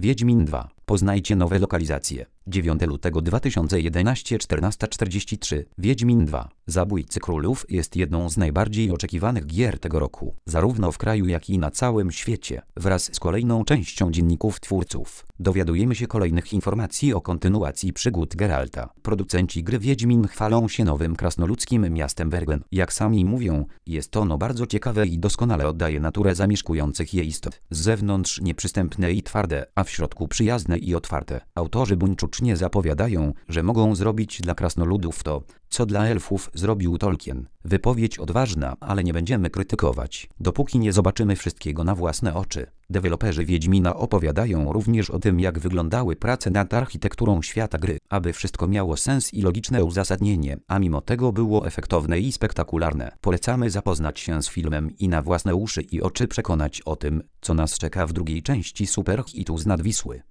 Wiedźmin 2. Poznajcie nowe lokalizacje. 9 lutego 2011 14:43. Wiedźmin 2. Zabójcy Królów jest jedną z najbardziej oczekiwanych gier tego roku, zarówno w kraju jak i na całym świecie. Wraz z kolejną częścią dzienników twórców dowiadujemy się kolejnych informacji o kontynuacji przygód Geralta. Producenci gry Wiedźmin chwalą się nowym krasnoludzkim miastem Bergen. Jak sami mówią, jest ono bardzo ciekawe i doskonale oddaje naturę zamieszkujących je istot. Z zewnątrz nieprzystępne i twarde, a w środku przyjazne i otwarte. Autorzy buńczucznie zapowiadają, że mogą zrobić dla krasnoludów to, co dla elfów zrobił Tolkien. Wypowiedź odważna, ale nie będziemy krytykować, dopóki nie zobaczymy wszystkiego na własne oczy. Deweloperzy Wiedźmina opowiadają również o tym, jak wyglądały prace nad architekturą świata gry, aby wszystko miało sens i logiczne uzasadnienie, a mimo tego było efektowne i spektakularne. Polecamy zapoznać się z filmem i na własne uszy i oczy przekonać o tym, co nas czeka w drugiej części superhitu z nad Wisły.